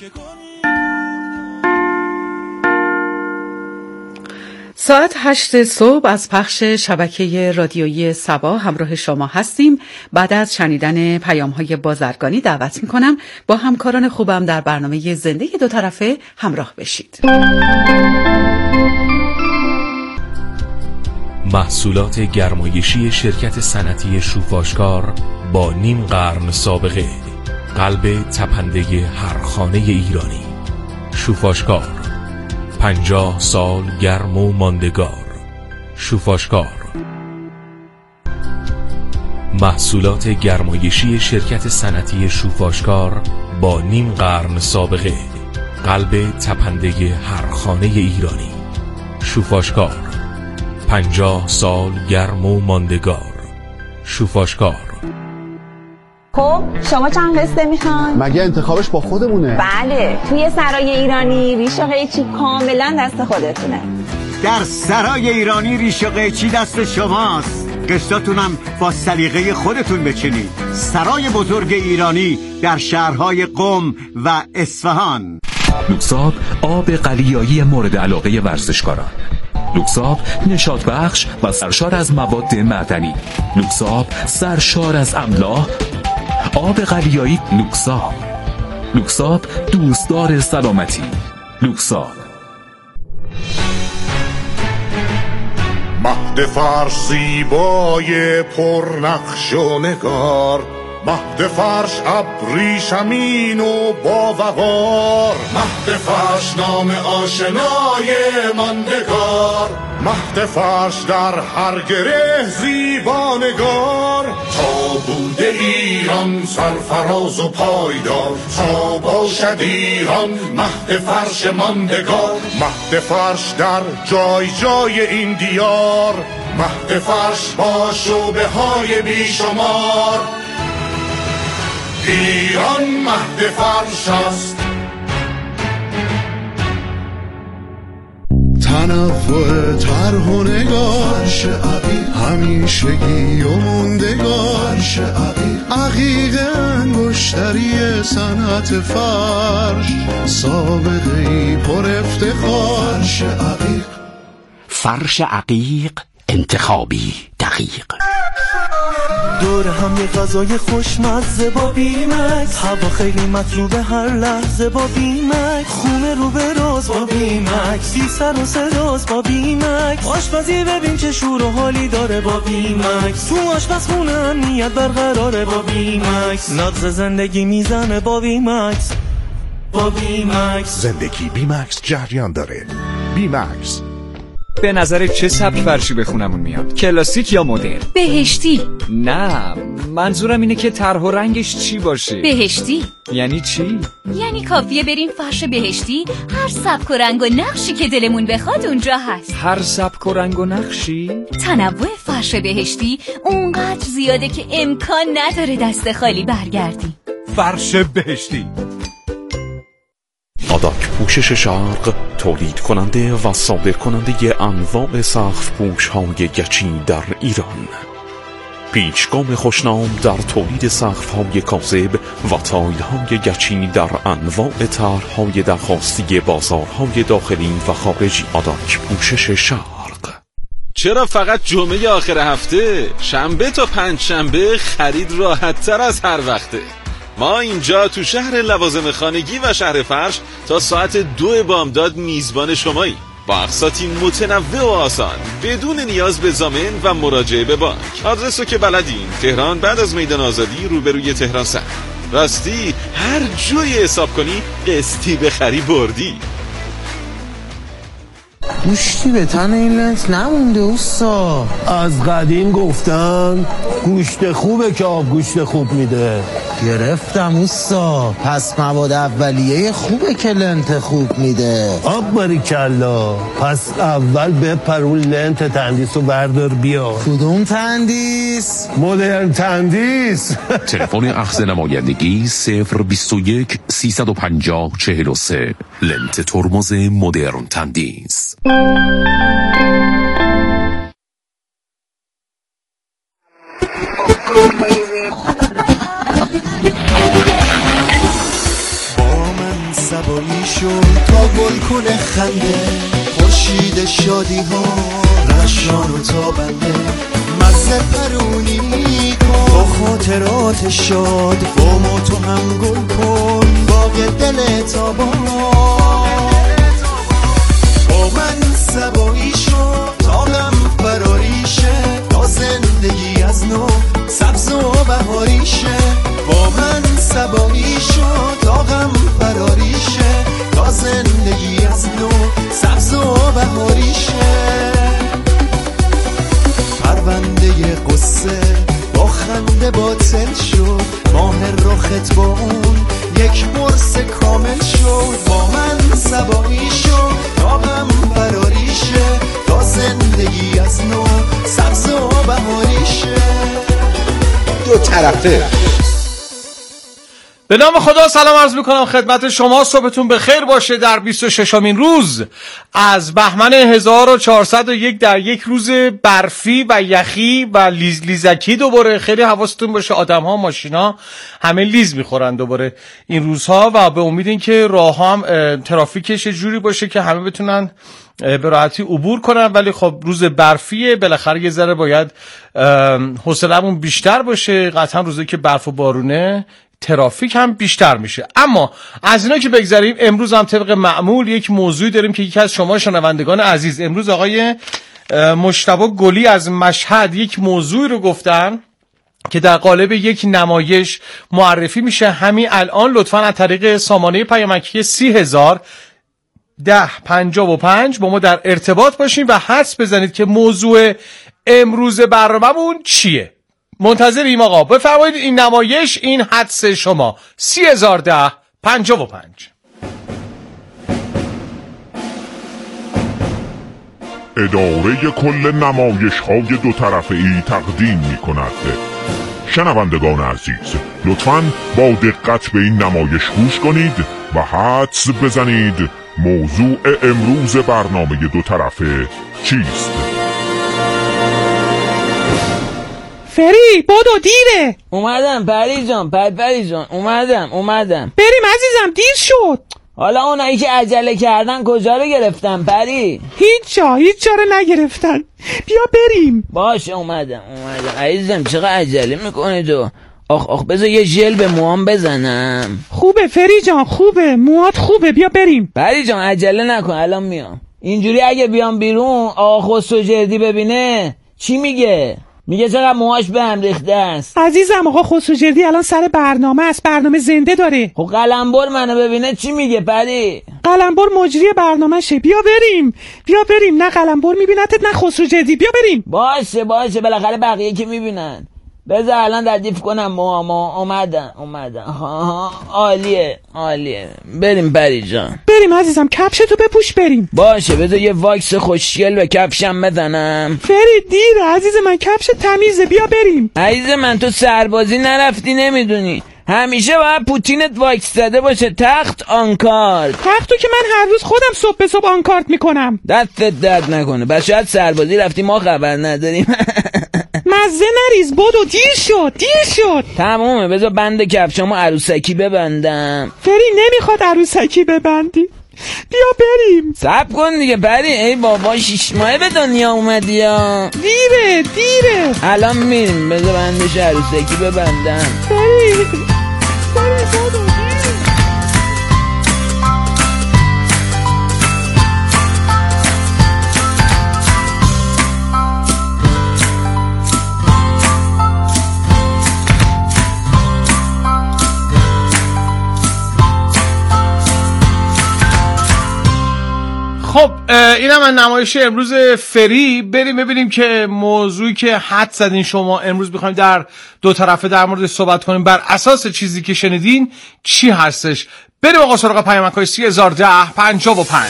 ساعت 8 صبح از پخش شبکه رادیویی صبا همراه شما هستیم. بعد از شنیدن پیام‌های بازرگانی دعوت می‌کنم با همکاران خوبم در برنامه زنده دو طرفه همراه بشید. محصولات گرمایشی شرکت صنعتی شوفاشکار با نیم قرن سابقه، قلب تپنده هر خانه ایرانی. شوفاشکار 50 سال گرم و ماندگار. شوفاشکار. محصولات گرمایشی شرکت صنعتی شوفاشکار با نیم قرن سابقه، قلب تپنده هر خانه ایرانی. شوفاشکار 50 سال گرم و ماندگار. شوفاشکار. خب شما چند قسطه میخوان؟ مگه انتخابش با خودمونه؟ بله، توی سرای ایرانی ریش و قیچی کاملا دست خودتونه. در سرای ایرانی ریش و قیچی دست شماست، قسطاتونم با سلیقه خودتون بچینید. سرای بزرگ ایرانی در شهرهای قم و اصفهان. لوکساب آب قلیایی مورد علاقه ورزشکاران. لوکساب نشاط بخش و سرشار از مواد معدنی. لوکساب سرشار از املاح. آب قلیایی لوکساب. لوکساب دوستدار سلامتی. لوکساب. مهد فرش زیبای پرنقش و نگار، مهد فرش ابریشمین و باوقار، مهد فرش نام آشنای ماندگار، مهد فرش در هر گره زیبانگار. تا بوده ایران سرفراز و پایدار، تا باشد ایران مهد فرش ماندگار. مهد فرش در جای جای این دیار، مهد فرش با شعبه های بیشمار. ایران مهد فرش است. تنوع طرح و نگار، همیشگی و موندگار. عقیق انگشتری صنعت فرش، سابقه‌ای پر افتخار. فرش عقیق انتخابی دقیق. دور هم یه غذای خوشمزه با بیمکس، هوا خیلی مطلوبه هر لحظه با بیمکس. خونه رو به راز با بیمکس، بی سر و صداست با بیمکس. آشپزی ببین چه شور و حالی داره با بیمکس. تو آشپزخونه امنیت برقراره با بیمکس. نبض زندگی میزنه با بیمکس. با بیمکس زندگی بیمکس جریان داره. بیمکس. به نظر چه سبک فرشی به خونمون میاد؟ کلاسیک یا مدرن؟ بهشتی. نه، منظورم اینه که طرح و رنگش چی باشه. بهشتی یعنی چی؟ یعنی کافیه بریم فرش بهشتی، هر سبک و رنگ و نقشی که دلمون بخواد اونجا هست. هر سبک و رنگ و نقشی؟ تنوع فرش بهشتی اونقدر زیاده که امکان نداره دست خالی برگردی. فرش بهشتی. آداک پوشش شرق تولید کننده و صادر کننده انواع سقف پوش های گچی در ایران. پیچگام خوشنام در تولید سقف های کاذب و تایل های گچی در انواع طرح های درخواستی بازارهای داخلی و خارجی. آداک پوشش شرق. چرا فقط جمعه آخر هفته؟ شنبه تا پنجشنبه خرید راحت تر از هر وقته. ما اینجا تو شهر لوازم خانگی و شهر فرش تا ساعت 2 بامداد میزبان شماییم، با اقساطی متنوع و آسان بدون نیاز به ضامن و مراجعه به بانک. آدرسو که بلدین، تهران بعد از میدان آزادی روبروی تهران سر. راستی هر جوی حساب کنی قسطی بخری بردی. گوشتی به تن این لنت نمونده اوستا. از قدیم گفتن گوشت خوبه که آب گوشت خوب میده. گرفتم اوستا. پس مواد اولیه خوبه که لنت خوب میده. آب باریکلا. پس اول بپرون لنت تندیس رو بردار بیا. کدوم تندیس؟ مدرن تندیس. تلفن اخذ نمایندگی 021 350 43. لنت ترمز مدرن تندیس. سبایی شد تا گل کنه خنده خورشید شادی ها رشان و تابنده مزه پرونی کن با خاطرات شاد با ما تو هم گل کن باغ دل تابان با من سبایی شد تا غم فراریشه تا زندگی از نو سبز و بهاریشه با من سبایی شد تا غم فراریشه تا زندگی از نو سبز و بهاریشه پرونده قصه با خنده باطل شد ماه رخت با اون یک قرص کامل شد با من سبایی شد تا غم فراریشه تا زندگی از نو سبز و بهاریشه دو طرفه. به نام خدا سلام عرض میکنم خدمت شما، صبحتون بخیر باشه در 26مین روز از بهمن 1401 در یک روز برفی و یخی و لیزکی. دوباره خیلی حواستون باشه، آدم ها ماشین ها همه لیز میخورن دوباره این روزها و به امید این که راه هم ترافیکش جوری باشه که همه بتونن به راحتی عبور کنن. ولی خب روز برفیه، بالاخره یه ذره باید حوصله‌مون بیشتر باشه. قطعا روزی که برف و بارونه ترافیک هم بیشتر میشه. اما از اینا که بگذاریم، امروز هم طبق معمول یک موضوعی داریم که یکی از شما شنوندگان عزیز، امروز آقای مجتبی گلی از مشهد یک موضوعی رو گفتن که در قالب یک نمایش معرفی میشه همین الان. لطفاً از طریق سامانه پیامکی 301055 با ما در ارتباط باشین و حدس بزنید که موضوع امروز برنامه‌مون چیه. منتظریم آقا، بفرمایید این نمایش، این حدس شما 301055. اداره کل نمایش های دو طرفه ای تقدیم می کند. شنوندگان عزیز، لطفاً با دقت به این نمایش گوش کنید و حدس بزنید موضوع امروز برنامه دو طرفه چیست؟ فری بودو دیره. اومدم پری جان، پری جان اومدم. بریم عزیزم، دیر شد. حالا اونایی که عجله کردن کجا رو گرفتن پری؟ هیچ جا رو نگرفتن. بیا بریم. باشه اومدم. عزیزم چقدر عجله میکنه تو؟ آخ بذار یه ژل به موام بزنم. خوبه فری جان، خوبه، موات خوبه، بیا بریم. پری جان عجله نکن، الان میام. اینجوری اگه بیام بیرون آقا خسروجردی ببینه چی میگه؟ میگه چقدر موهاش به هم ریخته است. عزیزم آقا خسروجردی الان سر برنامه است، برنامه زنده داره. خب قلمبر منو ببینه چی میگه پری؟ قلمبر مجری برنامه شه. بیا بریم. نه قلمبر میبینتت نه خسروجردی. بیا بریم. باشه بالاخره بقیه که میبینن. بذار الان ردیف کنم موهامو. اومدن. عالیه. بریم پری جان. بریم عزیزم، کفشتو بپوش بریم. باشه بذار یه واکس خوشگل به کفشم بزنم. فری دیره عزیز من، کفش تمیزه، بیا بریم. عزیز من تو سربازی نرفتی نمیدونی، همیشه باید پوتینت واکس زده باشه. تخت آنکارد. تختو که من هر روز خودم صبح به صبح آنکارد میکنم. دستت درد نکنه. بس شاید سربازی رفتی ما خبر نداریم. مزه نریز بدو، دیر شد. تمومه، بذار بند کفشامو عروسکی ببندم. فری نمیخواد عروسکی ببندی. بیا بریم. صبر کن دیگه پری. ای بابا 6 ماهه به دنیا اومدی یا؟ دیره. الان میریم، بذار بندش عروسکی ببندم. فری بدو. خب اینم از نمایش امروز فری. بریم ببینیم که موضوعی که حد زدین شما امروز بخوایم در دو طرفه در مورد صحبت کنیم بر اساس چیزی که شنیدین چی هستش. بریم آقا سراغ پیامک‌های 301055.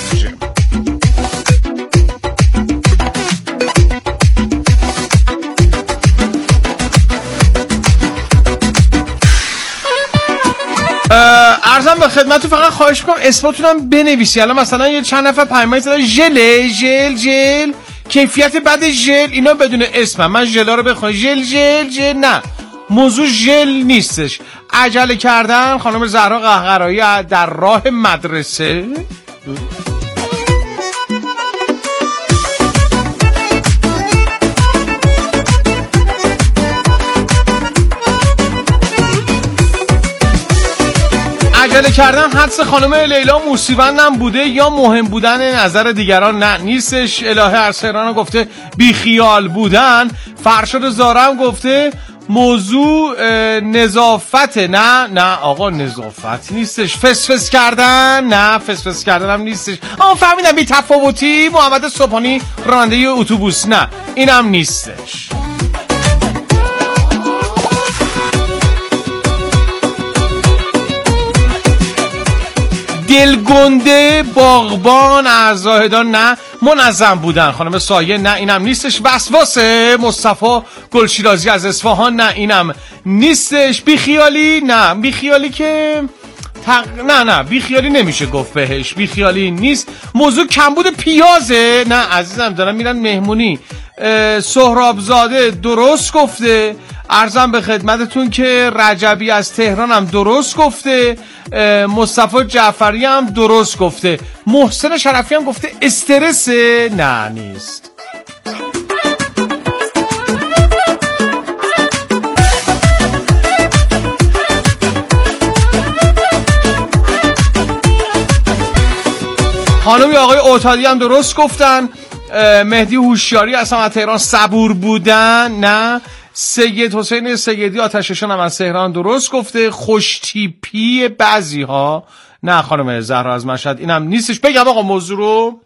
عرضم به خدمتتون، فقط خواهش میکنم اسمتونم بنویسی. الان مثلا یه چند نفر پیامک زدن ژل کیفیت بد ژل، اینا بدون اسمم. من ژلا رو بخوام ژل نه، موضوع ژل نیستش. عجله کردن خانم زهرا قهقرایی در راه مدرسه. عجله کردن حدس خانم لیلا موسیبندم بوده یا مهم بودن نظر دیگران؟ نه نیستش. الهه ارسلان گفته بیخیال بودن. فرشاد زارم گفته موضوع نظافته. نه آقا نظافت نیستش. فسفس کردن؟ نه فسفس کردن هم نیستش. فهمیدم بی تفاوتی. محمد صبحانی راننده اتوبوس؟ نه اینم نیستش. دلگنده باغبان از زاهدان؟ نه. منظم بودن خانم سایه؟ نه اینم نیستش. وسواسه مصطفی گلشیرازی از اصفهان؟ نه اینم نیستش. بیخیالی؟ نه بیخیالی که نه بیخیالی نمیشه گفت بهش. بیخیالی نیست. موضوع کمبود پیازه؟ نه عزیزم دارم میرن مهمونی. سهرابزاده درست گفته. عرضم به خدمتتون که رجبی از تهران هم درست گفته. مصطفی جعفری هم درست گفته. محسن شرفی هم گفته استرسه؟ نه نیست. خانمی آقای اوتادی هم درست گفتن. مهدی هوشیاری اصلا از تهران صبور بودن؟ نه. سید حسین سیدی آتششان هم از تهران درست گفته. خوشتیپی بعضی ها؟ نه خانم زهرا از مشهد اینم نیستش. بگم آقا موضوع رو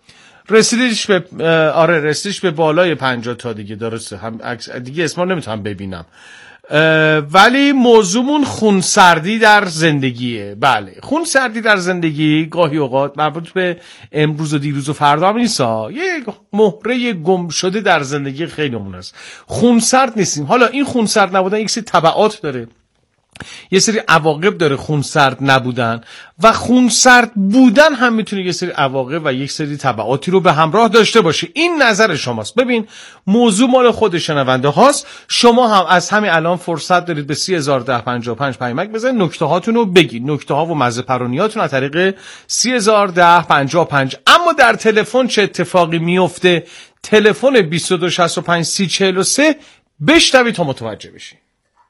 رسیدش به بالای 50 تا دیگه درسته. هم دیگه اسما نمیتونم ببینم. ولی موضوعمون خونسردی در زندگیه. بله خونسردی در زندگی گاهی اوقات مربوط به امروز و دیروز و فردا هم نیست. یه مهره گم شده در زندگی خیلیمون است. خونسرد نیستیم. حالا این خونسرد نبودن یک سری تبعات داره، یه سری عواقب داره خونسرد نبودن، و خونسرد بودن هم میتونه یه سری عواقب و یک سری تبعاتی رو به همراه داشته باشه. این نظر شماست. ببین موضوع مال خود شنونده هاست. شما هم از همین الان فرصت دارید به 301055 پیامک بزنید، نکته هاتون رو بگید، نکته ها و مزه پرونیاتون از طریق 301055. اما در تلفن چه اتفاقی میفته؟ تلفن 2265 3043 بشنوید تا متوجه بشید.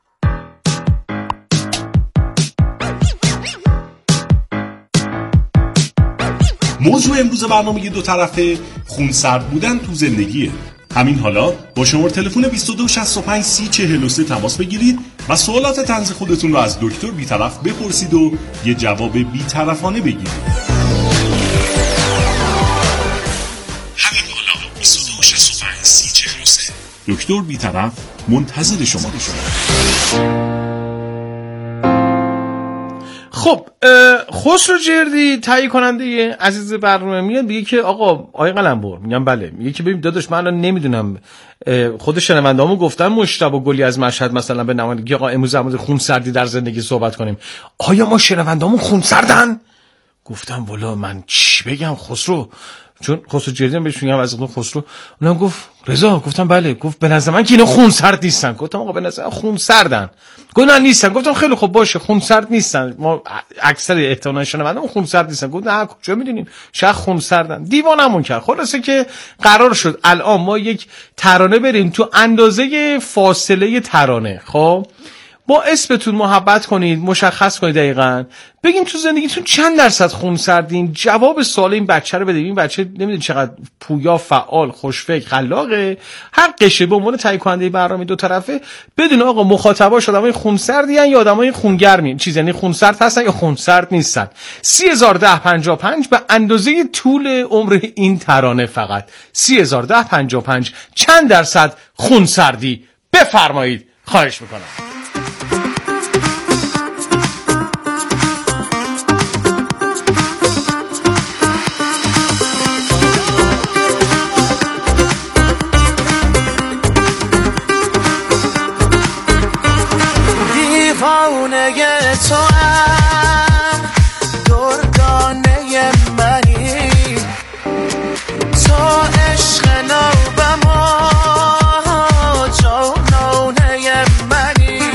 موضوع امروز برنامه دو طرفه خونسرد بودن تو زندگیه. همین حالا با شماره تلفن 2265 3043 تماس بگیرید و سوالات طنز خودتون رو از دکتر بی‌طرف بپرسید و یه جواب بی‌طرفانه بگیرید. همین حالا 2265 3043 دکتر بی‌طرف منتظر شما. خب خسرو جردی تهیه کننده عزیز برنامه میاد میگه که آقا آقای قلمبر، میگم بله، میگه که ببین داداش من الان نمیدونم، خود شنونده‌هامون گفتن مشتبه گلی از مشهد مثلا به نمایندگی آقا امروز در مورد خونسردی در زندگی صحبت کنیم. آیا ما شنونده‌هامون خونسردن؟ گفتم والا من چی بگم خسرو، چون خسرو جردی هم بهش میگم از خسرو، اونم گفت رضا، گفتم بله، گفت به نظر من که اینا خونسرد نیستن. گفتم آقا به نظر خونسردن. گفت نه نیستن. گفتم خیلی خوب باشه خونسرد نیستن، ما اکثر احتمالاً شنوندم خونسرد نیستن. گفت نه کجا میدونیم، شاید خونسردن. دیوانمون کرد. خلاصه که قرار شد الان ما یک ترانه بریم تو اندازه فاصله ترانه. خب با اسمتون محبت کنید، مشخص کنید دقیقاً، بگین تو زندگیتون چند درصد خونسردین، جواب سوال این بچه رو بدید. این بچه نمیدونی چقدر پویا، فعال، خوشفکر، خلاقه، حقشه به عنوان تهیه کننده برنامه دو طرفه بدون آقا مخاطباش آدمای خونسردی ان یا آدمای خونگرمی، چیز یعنی خونسرد هستن یا خونسرد نیستن. 301055 به اندازه طول عمر این ترانه فقط 301055 چند درصد خونسردی بفرمایید، خواهش میکنم. دیوانه تو هم دردانه منی، تو عشق نوبم و جانانه منی،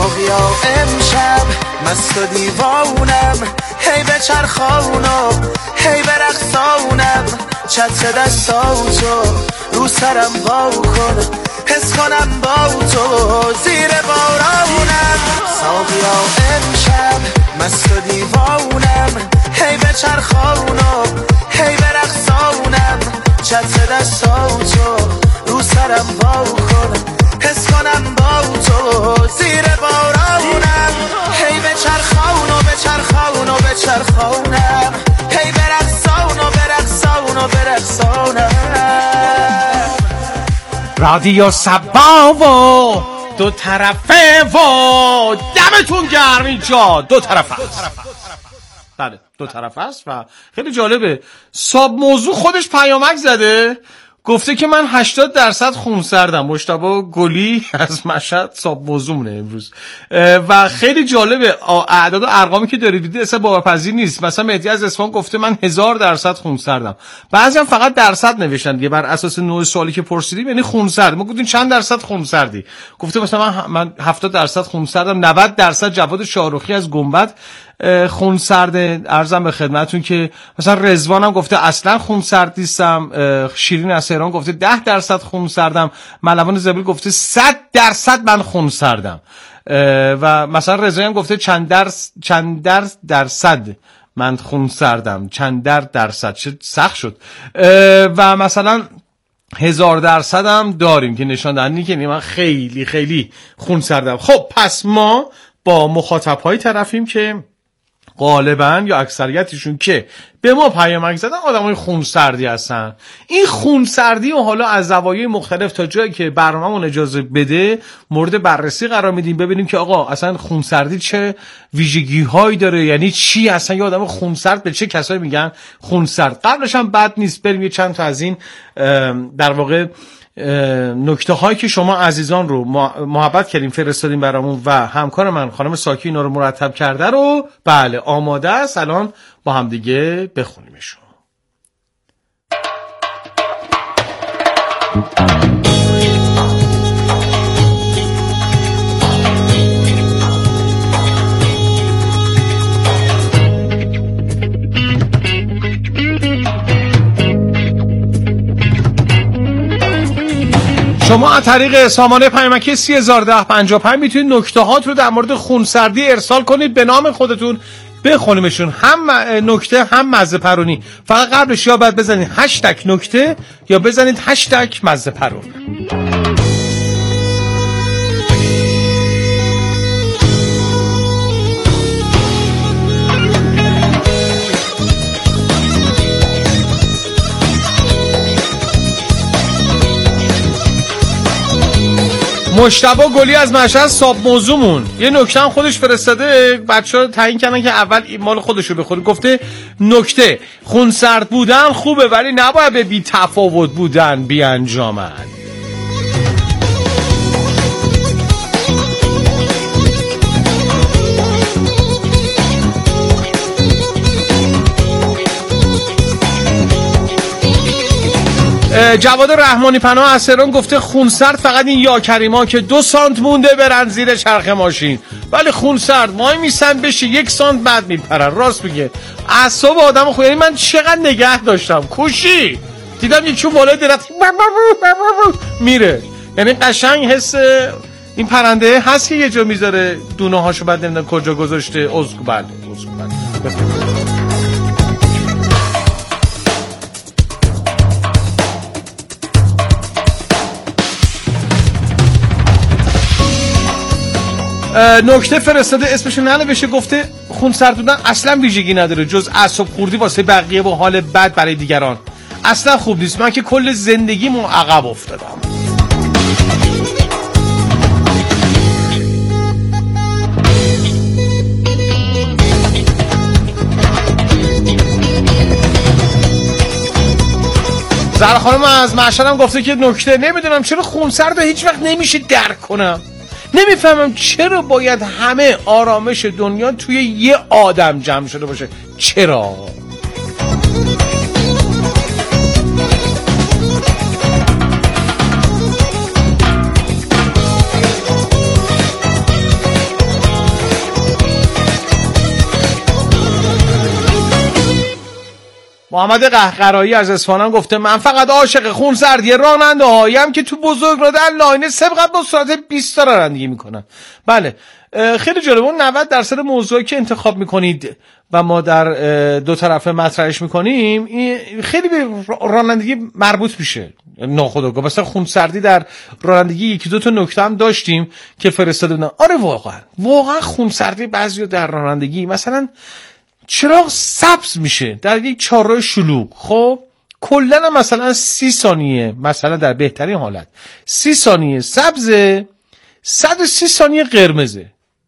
ساقیا امشب مست و دیوانم، هی به چرخانم هی به رقصانم، چتر دستاتو رو سرم وا کن، حس کنم با تو زیر بارانم. ساقیا امشب مست و دیوانم، هی به چرخانم هی به رقصانم، چتر دستاتو رو سرم وا کن، حس کنم با تو زیر بارانم. هی به چرخان و به چرخان و به چرخانم، هی به رقصان و به رقصان و به رقصانم. رادیو سبا و دو طرفه و دمتون گرم. اینجا دو طرف است. بله دو طرف است و خیلی جالبه. ساب موضوع خودش پیامک زده، گفته که من 80% خونسردم. مجتبی گلی از مشهد ساب موضوعمونه امروز و خیلی جالبه. اعداد و ارقامی که دارید دیدید اصلا باورپذیر نیست. مثلا مهدی از اصفهان گفته من 1000% خونسردم. بعضی هم فقط درصد نوشتن دیگه بر اساس نوع سوالی که پرسیدیم، یعنی خونسرد. ما گفتیم چند درصد خونسردی؟ گفته مثلا من 70% خونسردم. 90% جواد شاروخی از گنبد خونسرده. عرضم به خدمتون که مثلا رضوان هم گفته اصلا خونسرد نیستم. شیرین از تهران گفته 10% خونسردم. ملوان زبیل گفته 100% من خونسردم. و مثلا رضایی هم گفته چند درصد من خونسردم. چند درصد سخت شد. و مثلا 1000% هم داریم که نشان دهنده که من خیلی خیلی خونسردم. خب پس ما با مخاطب‌های طرفیم که غالباً یا اکثریتشون که به ما پیامک زدن آدمای خونسردی هستن. این خونسردی و حالا از زوایای مختلف تا جایی که برنامه‌مون اجازه بده مورد بررسی قرار میدیم، ببینیم که آقا اصلا خونسردی چه ویژگی‌هایی داره، یعنی چی اصلا یه آدم خونسرد به چه کسایی میگن خونسرد. قبلش هم بد نیست بریم یه چند تا از این در واقع نکته هایی که شما عزیزان رو محبت کردیم فرستادیم برامون و همکار من خانم ساکی اینا رو مرتب کرده رو بله آماده است. الان با هم دیگه بخونیمشون. شما از طریق سامانه پیامکی 301055 میتونید نکته هات رو در مورد خونسردی ارسال کنید به نام خودتون بخونیمشون، هم نکته هم مزه پرونی. فقط قبلش یا باید بزنید هشتگ نکته یا بزنید هشتگ مزه پرون. مجتبی گلی از مشهد ساب موضوعمون یه نکته هم خودش فرستاده، بچه‌ها تعیین کردن که اول مال خودشو بخوره. گفته نکته خونسرد بودن خوبه ولی نباید به بی تفاوت بودن بیانجامن. جواد رحمانی پناه از تهران گفته خونسرد فقط این یا کریما که 2 سانت مونده برن زیر چرخ ماشین، ولی خونسرد وای میسن بشه 1 سانت بعد میپرن. راست میگه، اعصاب آدم خود. یعنی من چقدر نگه داشتم کوشی دیدم یکی بالای درخت میره، یعنی قشنگ حس این پرنده هست که یه جا میذاره دونه هاشو بعد نمیدونم کجا گذاشته. عذر بله نکته فرستاده اسمشو ننوشته، گفته خونسرد بودن اصلا ویژگی نداره جز اعصاب خوردی واسه بقیه و حال بد برای دیگران. اصلا خوب نیست، من که کل زندگیمو عقب افتادم. زهرا خانم از مشهد هم گفته که نکته نمیدونم چرا خونسرد رو هیچ وقت نمیشه درک کنم. نمیفهمم چرا باید همه آرامش دنیا توی یه آدم جمع شده باشه. چرا؟ محمد قهقرایی از اصفهان گفته من فقط عاشق خونسردی راننده هایم که تو بزرگراه لاین سبقت با سرعت 20 تا رانندگی میکنن. بله خیلی جالب. اون 90% موضوعی که انتخاب میکنید و ما در دو طرفه مطرحش میکنیم خیلی به رانندگی مربوط میشه ناخودآگاه. مثلا خونسردی در رانندگی یکی دو تا نکته هم داشتیم که فرستاده بودن. آره واقعا خونسردی بعضی در رانندگی، مثلا چراغ سبز میشه در یک چهارراه شلوغ، خب کلا مثلا 30 ثانیه، مثلا در بهترین حالت 30 ثانیه سبزه، 130 ثانیه قرمزه.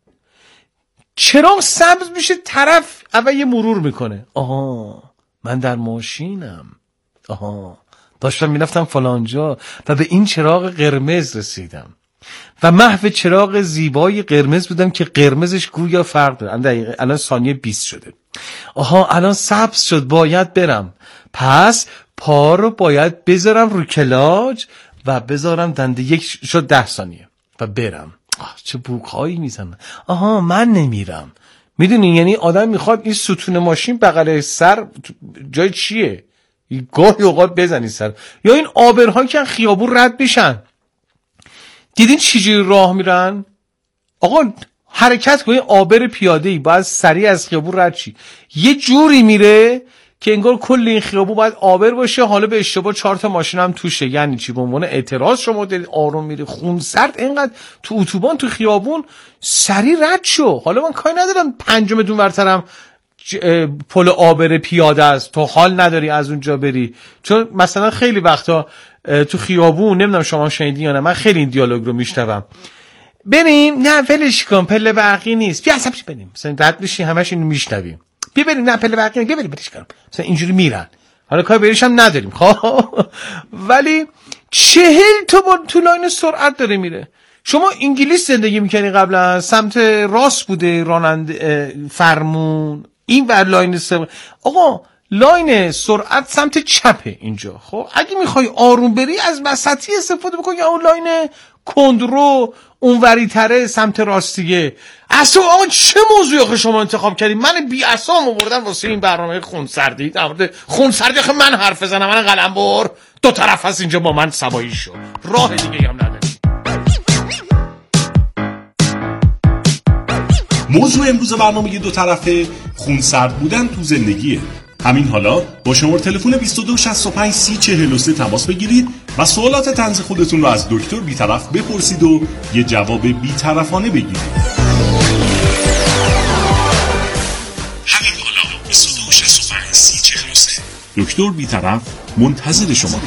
چراغ سبز میشه، طرف اول یه مرور میکنه، آها من در ماشینم، آها داشتم میرفتم فلانجا و به این چراغ قرمز رسیدم و محو چراغ زیبای قرمز بودم که قرمزش گویا فرق داره. الان ثانیه 20 شده، آها الان سبز شد، باید برم، پس پا رو باید بذارم رو کلاج و بذارم دنده یک شد 10 ثانیه و برم. چه بوقهایی میزنن، آها من نمیرم. میدونی یعنی آدم میخواد این ستون ماشین بغل سر جای چیه، گاهی اوقات بزنی سر. یا این آبرها که خیابون رد بشن، دیدین چجوری راه میرن؟ آقا حرکت کنی، آبر پیاده‌ای باید سریع از خیابون رد شی، یه جوری میره که انگار کل این خیابون باید آبر باشه، حالا به اشتباه 4 تا ماشین هم توشه. یعنی چی؟ به عنوان اعتراض شما دارید آروم میری، خونسرد اینقدر تو اتوبان تو خیابون سریع رد شو. حالا من کاری ندارم 5 متر ورترم پل آبر پیاده است، تو حال نداری از اونجا بری. چون مثلا خیلی وقتا تو خیابون، نمیدونم شما شنیدین یا نه، من خیلی این دیالوگ رو میشنوم، بریم نه ولش کن پله برقی نیست، بیا عصبش بریم، مثلا رد میشی همش اینو میشنویم، بیا بریم نه پله برقی نیست، بیا بریم برش کنم، مثلا اینجوری میرن. حالا کار بریش هم نداریم خب، ولی 40 تا با تو لاین سرعت داره میره. شما انگلیس زندگی میکنی قبلا، سمت راست بوده راننده فرمون، این ور لاین سرعت، آقا لاین سرعت سمت چپه اینجا. خب اگه میخوای آروم بری از وسطی استفاده بکن، یا اون لاین کندرو اونوری تره سمت راستیه. اصلا آقا چه موضوعی آخه شما انتخاب کردی؟ من بی اسام آوردن واسه این برنامه خونسردی. در مورد خونسردی آخه من حرف بزنم؟ من قلمبر دو طرف هست اینجا با من سوایی شد، راه دیگه هم نداری. موضوع امروز برنامه دو طرفه خونسرد بودن تو زندگیه. همین حالا با شماره تلفن 2265 3043 تماس بگیرید و سوالات طنز خودتون رو از دکتر بی‌طرف بپرسید و یه جواب بی‌طرفانه بگیرید. همین حالا 2265 3043 دکتر بی‌طرف منتظر شما.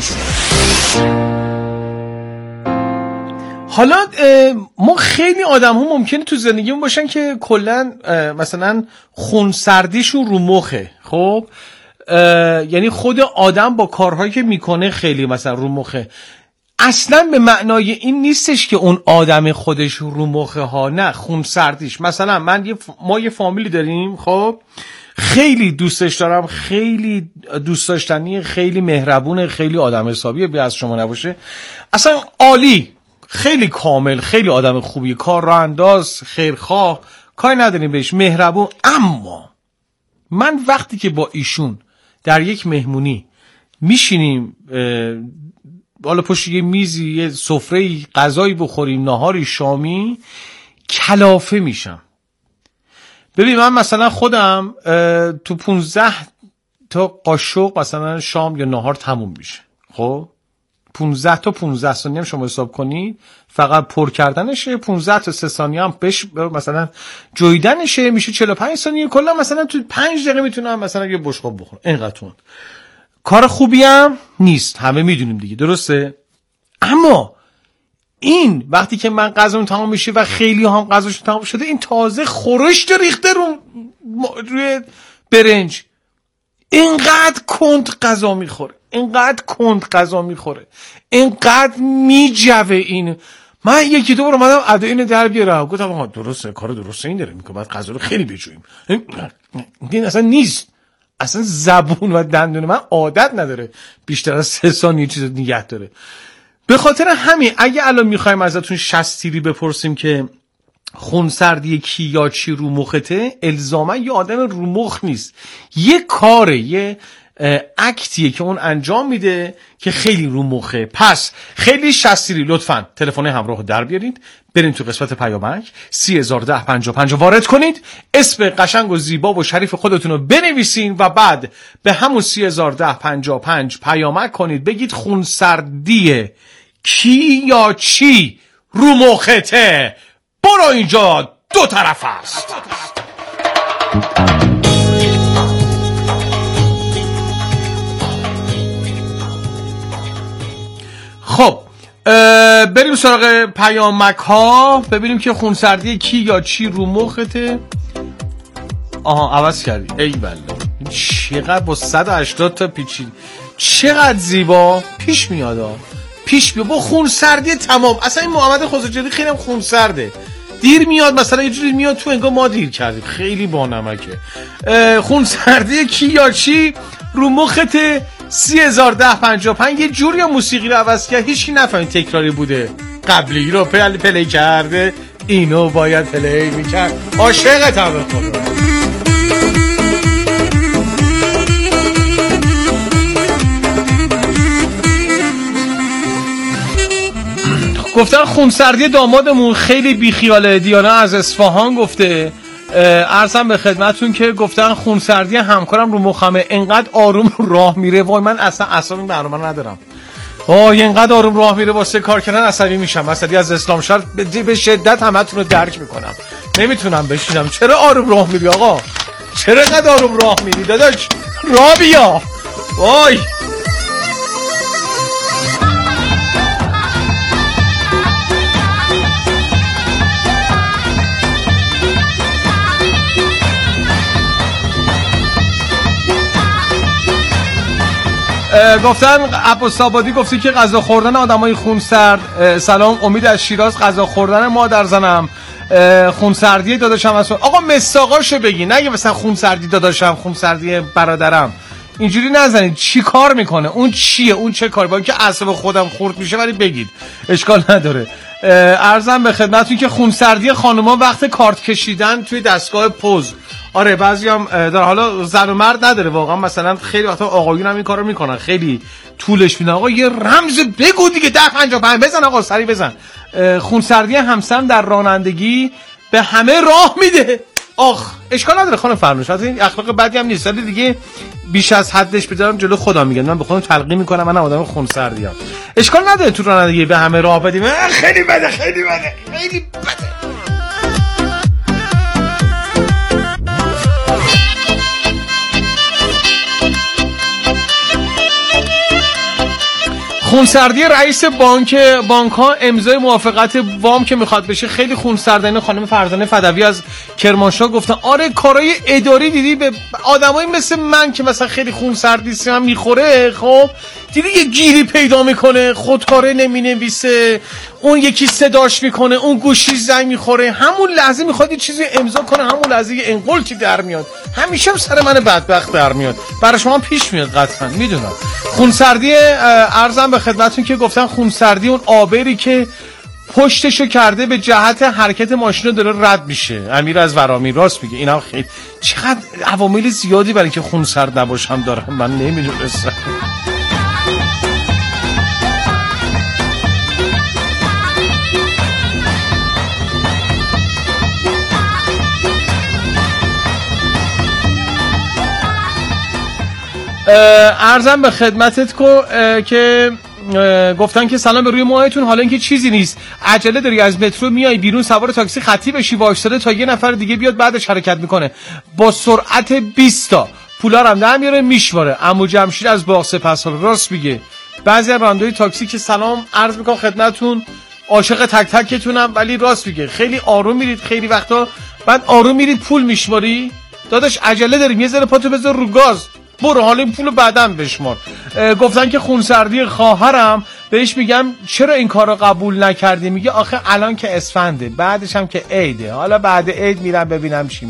حالا ما خیلی آدم ها ممکنه تو زندگیمون باشن که کلن مثلا خونسردیشون رو مخه. خب یعنی خود آدم با کارهایی که میکنه خیلی مثلا رو مخه. اصلا به معنای این نیستش که اون آدم خودش رو مخه ها، نه، خونسردیش. مثلا ما یه فامیلی داریم، خب خیلی دوستش دارم، خیلی دوست داشتنی، خیلی مهربونه، خیلی آدم حسابیه، بی از شما نباشه، اصلا عالی، خیلی کامل، خیلی آدم خوبی، کار راه انداز، خیرخواه، کاری نداریم بهش، مهربون. اما من وقتی که با ایشون در یک مهمونی میشینیم، بالا پشت یه میزی، یه سفره غذایی بخوریم، ناهاری، شامی، کلافه میشم. ببین من مثلا خودم تو 15 تا قاشق مثلا شام یا ناهار تموم میشه. خب 15 تا 15 ثانیه هم شما حساب کنید، فقط پر کردنشه. 15 تا 3 ثانیه هم مثلا جویدنشه، میشه 45 ثانیه. کلا مثلا تو 5 دقیقه میتونم مثلا یه بشقاب بخورم. اینقدر کار خوبی هم نیست، همه میدونیم دیگه، درسته؟ اما این وقتی که من غذام تمام میشه و خیلی هم غذاشون تمام شده، این تازه خورش ریخته روی برنج، اینقدر کند غذا میخوره، اینقدر کند غذا میخوره، اینقدر میجوه. این من یکی دو بار اومدم ادا اینو در بیارم، گفتم آها درسته، کار درسته این داره میکنه، بعد غذا رو خیلی بجویم. این اصلا نیست، اصلا زبون و دندون من عادت نداره بیشتر از 3 ثانیه چیز نگه داره. به خاطر همین اگه الان میخوایم ازتون 60 تیری بپرسیم که خونسردی کی یا چی رو مخته، الزاما یه آدم رو مخ نیست، یه کاره، یه اکتیه که اون انجام میده که خیلی رو مخه. پس خیلی شستیری لطفاً تلفن همراه در بیارید، برید تو قسمت پیامک 301055 وارد کنید، اسم قشنگ و زیبا و شریف خودتون رو بنویسین و بعد به همون 301055 پیامک کنید، بگید خونسردی کی یا چی رو مخته. برو اینجا دو طرف است. خب بریم سراغ پیامک ها، ببینیم که خونسردی کی یا چی رو مخته. آها عوض کردی، ای والله چقدر با 180 تا پیچید، چقدر زیبا پیش میاد. پیش بیا با خونسردی تمام. اصلا این محمد خسروجدی خیلی هم خونسرده، دیر میاد، مثلا یه جوری میاد تو انگار ما دیر کردیم، خیلی با نمکه. خونسردی کی یا چی رو مخته 301055 یه جوری یا موسیقی رو عوض کرد هیچکی نفهمید تکراری بوده، قبلی رو پلی کرده، اینو باید پلی میکرد. عاشقت هم بخور. گفتن خونسردی دامادمون خیلی بیخیاله. دیانا از اصفهان گفته عرضم به خدمتون که گفتن خونسردی همکارم رو مخمه، انقدر آروم راه میره. وای من اصلا اعصاب این برنامه ندارم. اینقدر آروم راه میره واسه کار کردن عصبی میشم. مثلا از اسلام شهر به شدت همتون رو درک میکنم، نمیتونم بشینم. چرا آروم راه میری آقا؟ چرا انقدر آروم راه میری داداش؟ راه بیا. وای گفتن عباس آبادی گفتی که غذا خوردن آدمای خونسرد. سلام امید از شیراز، غذا خوردن مادر زنم خونسردی داداشم هست. آقا مستاقاشو بگی، نگه مثلا خونسردی داداشم خونسردی برادرم، اینجوری نزنید. چی کار میکنه اون؟ چیه اون؟ چه کاری؟ با اینکه اعصاب خودم خورد میشه ولی بگید اشکال نداره. عرضم به خدمتتون که خونسردی خانوما وقت کارت کشیدن توی دستگاه پوز. آره بعضیام در حالا زن و مرد نداره واقعا، مثلا خیلی وقتا آقایون هم این کارو میکنن، خیلی طولش میدن. آقا یه رمز بگو دیگه، 1055 بزن آقا، سری بزن. خونسردی همسرم در رانندگی به همه راه میده. اشکال نداره خانم فرنوش، از این اخلاق بدی هم نیست، ولی دیگه بیش از حدش بذارم جلو خدا میگم، من به خودم تلقین میکنم من آدم خونسردی ام. اشکال نداره تو رانندگی به همه راه بدیم. خیلی بده، خیلی بده، خیلی بده. خونسردی رئیس بانک ها امضای موافقت وام که میخواد بشه خیلی خونسردانه. خانم فرزانه فدوی از کرمانشاه گفتن آره کارهای اداری دیدی به آدمایی مثل من که مثلا خیلی خونسردی هم میخوره، خب دیدی یه گیری پیدا میکنه، خودکاره نمینویسه، اون یکی صداش میکنه، اون گوشی زنگ میخوره، همون لحظه میخواد یه چیزی امضا کنه، همون لحظه یه انقلتی در میاد. همیشه هم سر من بدبخت در میاد، برای شما پیش میاد قطعا میدونم. خونسردی عرضم به خدمتتون که گفتن خونسردی اون آبری که پشتشو کرده به جهت حرکت ماشین داره رد میشه. امیر از ورامی راست میگه. اینا خیلی چقدر عوامل زیادی برای که خونسرد نباشم دارم، من نمیدونستم. عرضم به خدمتت که گفتن که سلام به روی موهایتون، حالا اینکه چیزی نیست، عجله داری از مترو میای بیرون سوار تاکسی خطی بشی وایساده تا یه نفر دیگه بیاد بعدش حرکت میکنه با سرعت 20 تا پولا رو هم در میاره میشماره. عمو جمشید از باغ سپس‌ها راست میگه. بعضی از راننده‌های تاکسی که سلام عرض میکنم خدمتتون، عاشق تک تکتونم، ولی راست میگه خیلی آروم میرید، خیلی وقتا بعد آروم میرید پول میشماری. داداش عجله داریم، یه ذره پاتو بذار رو گاز، برو حالا این پولو بعداً بشمار. گفتن که خونسردی خواهرم، بهش میگم چرا این کارو قبول نکردی؟ میگه آخه الان که اسفنده، بعدش هم که عیده، حالا بعد عید میرم ببینم چی